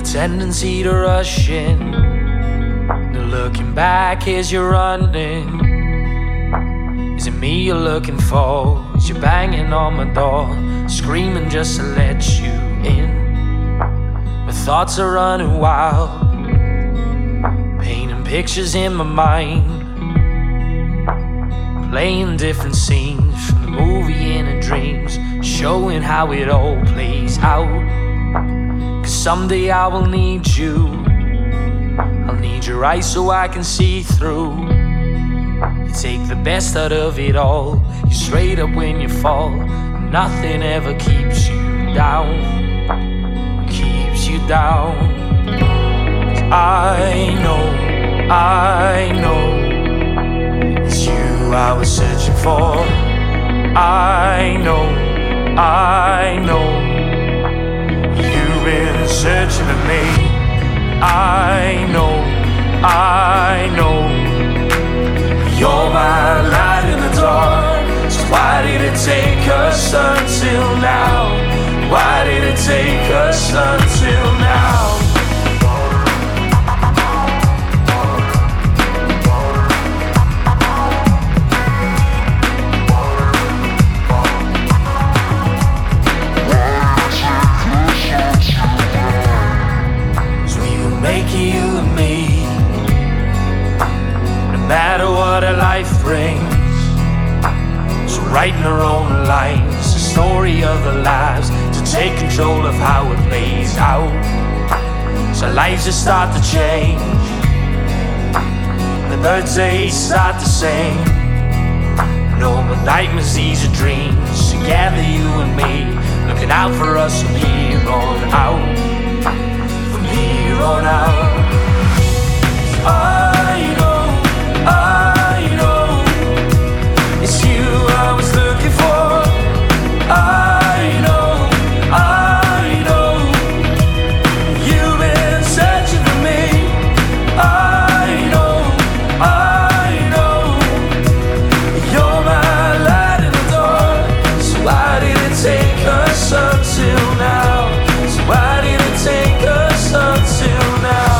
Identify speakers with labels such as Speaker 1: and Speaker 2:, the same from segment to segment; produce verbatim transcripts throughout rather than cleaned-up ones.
Speaker 1: tendency to rush in. Now looking back as you're running. Is it me you're looking for? Is you banging on my door, screaming just to let you in? My thoughts are running wild, painting pictures in my mind, playing different scenes from the movie in the dreams, showing how it all plays out. Cause someday I will need you, I'll need your eyes so I can see through. You take the best out of it all, you're straight up when you fall. Nothing ever keeps you down, keeps you down. Cause I know, I know it's you I was searching for. I know, I know you've been searching for me. I know, I know you're my light in the dark. So why did it take us until now? Why did it take us until now? So we will make it, you and me, no matter what our life brings. So writing our own lines, the story of our lives, to take control of how it plays out. So lives just start to change, and the birds they start to sing. No more nightmares, these are dreams. Together you and me, looking out for us from here on out, from here on out. I know, I know it's you I was looking for. I know, I know you've been searching for me. I know, I know you're my light in the dark. So why did it take us until now? So why did it take us until now?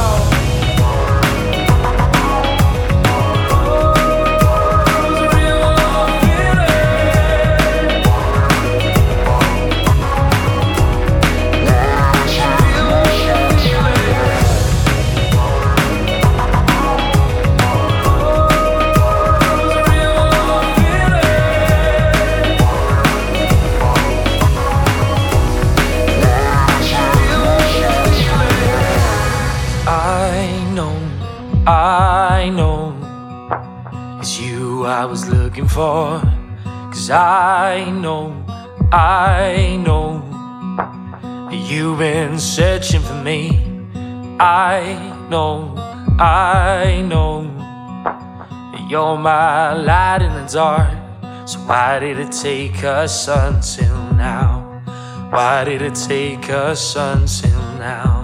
Speaker 1: I know it's you I was looking for. Cause I know, I know you've been searching for me. I know, I know you're my light in the dark. So why did it take us until now? Why did it take us until now?